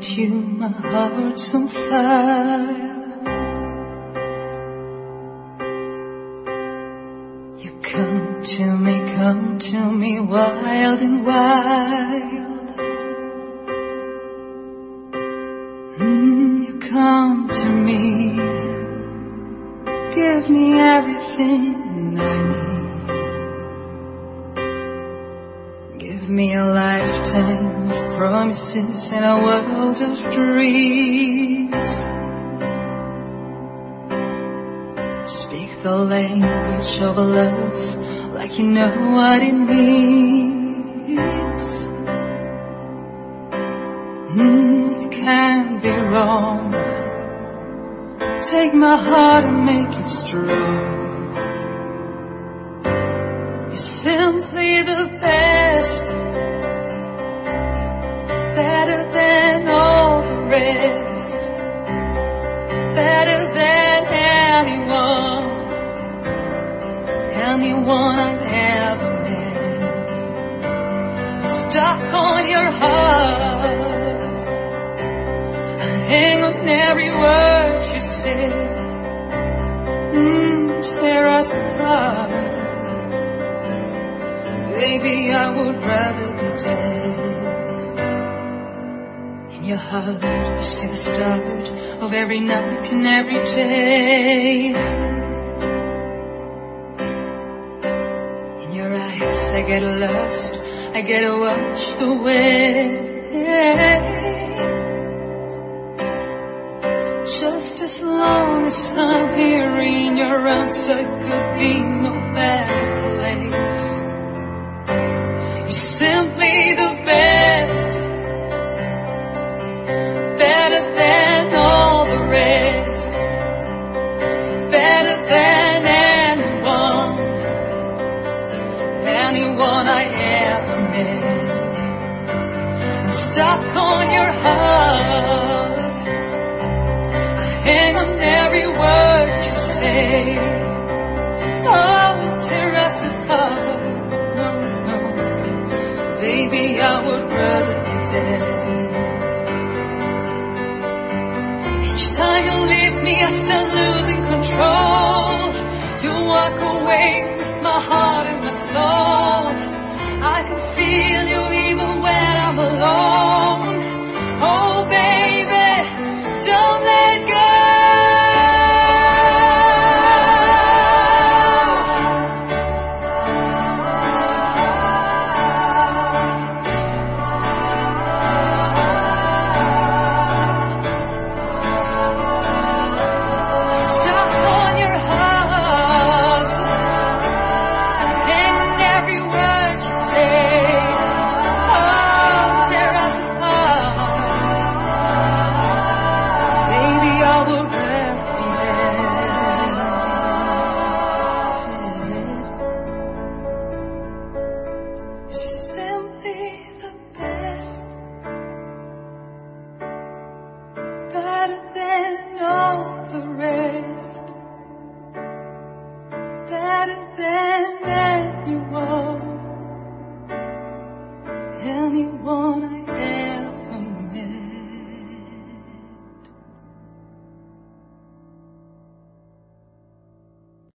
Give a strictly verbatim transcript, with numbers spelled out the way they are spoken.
you, my heart's on fire. You come to me, come to me, wild and wild. Mm, you come to me, give me everything I need. Give me a lifetime of promises and a world of dreams. Speak the language of love like you know what it means. Mm, it can't be wrong. Take my heart and make it strong. You're simply the best, better than all the rest, better than anyone, anyone I've ever met. Stuck on your heart, I hang on every word you say. Mm, tear us apart, baby, I would rather be dead. In your heart, you see the start of every night and every day. In your eyes, I get lost, I get washed away. Just as long as I'm here in your arms, I could be no better place. You're simply the best, better than all the rest, better than anyone, anyone I ever met. I'm stuck on your heart, hang on every word you say. Oh, tear us apart. No, no, baby, I would rather be dead. Each time you leave me, I start losing control. You walk away with my heart and my soul. I can feel you even when I'm alone.